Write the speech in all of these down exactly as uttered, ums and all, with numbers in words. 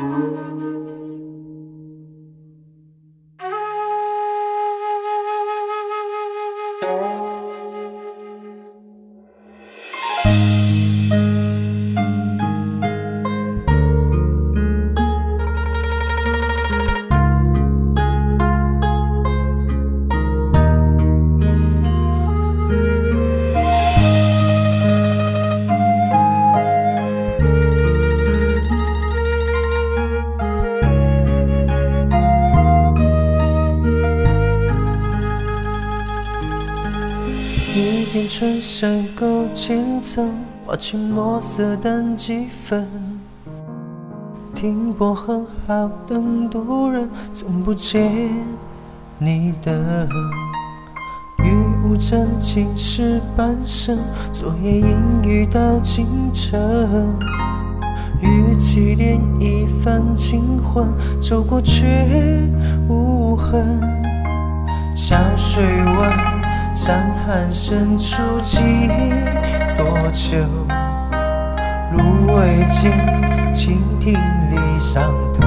一片春山沟千层，画起墨色淡几分。停泊很好，等渡人，总不见你等。雨雾沾浸湿半生，昨夜阴雨到清晨。雨起涟漪泛清魂，走过却无痕。小水湾。山寒深处几多久？路未尽，蜻蜓立上头。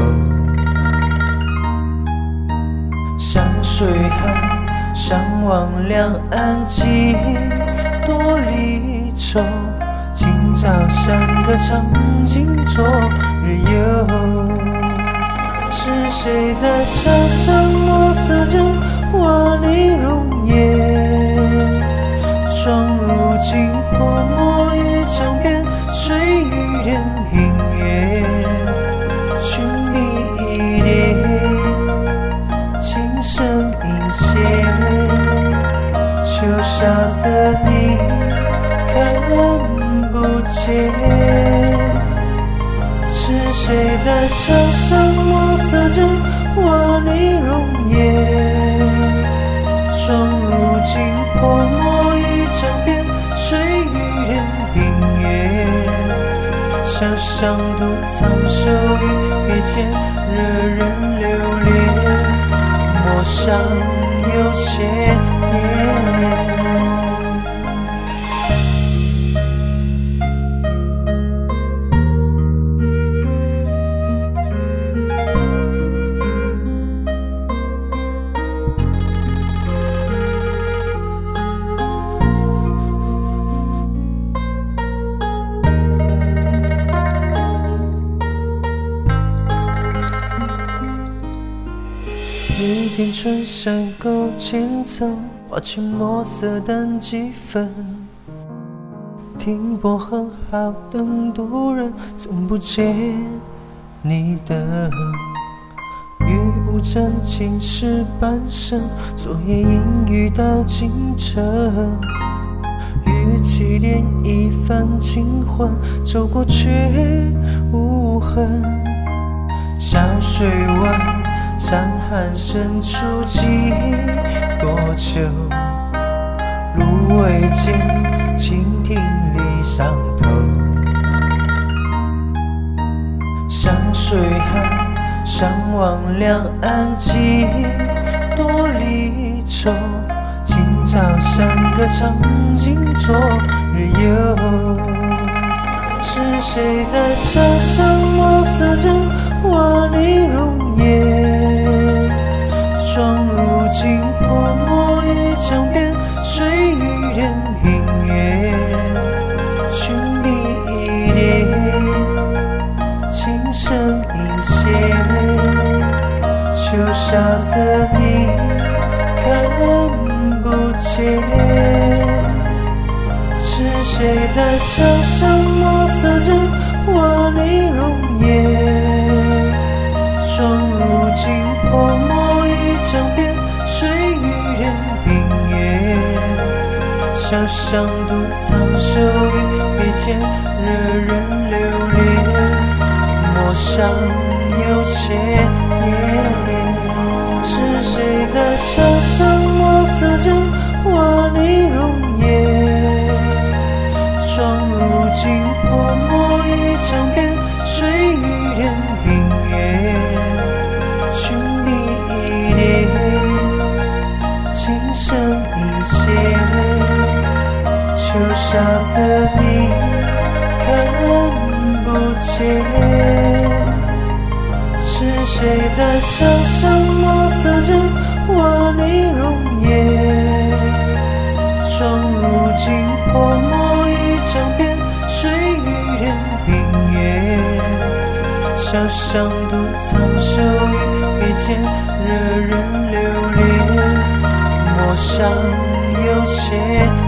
湘水岸，上望两岸几多离愁。今朝山歌长尽昨日游。是谁在沙上墨色间画你容颜？妆如镜泼墨一张遍，水与莲明月，君迷一恋，琴声隐歇。秋沙色你看不见，是谁在沙上墨色间画你容颜？妆如镜泼墨一张遍，水与莲明月。想象独藏手语，笔尖惹人留恋，莫想有千年。一片春山沟千层，画起墨色淡几分。停泊很好，等渡人，总不见你等。雨雾沾浸湿半生，昨夜阴雨到清晨。雨起涟漪泛清魂，走过却无痕。小水湾。山寒深处几多久？路未尽，蜻蜓立上头。湘水岸，上望两岸几多离愁。今朝山歌长尽昨日游。是谁在沙上墨色间画你容颜？妆如镜泼墨一张遍，水与莲明月。君迷一恋，琴声隐歇。秋沙色你看不见，是谁在沙上墨色间画你容颜？妆如镜泼墨一张遍，水与莲明月。想象独藏手语，笔尖惹人留恋，莫想有千年。是谁在沙上墨色间画你容颜？妆如镜泼墨一张遍，水与莲明月。君迷一恋，琴声隐歇。秋沙色你看不见， 是谁在沙上墨色着瓦砾容颜？闯入惊破墨一张边，水与连平原。小巷独藏手语笔尖，惹人留恋。陌上有且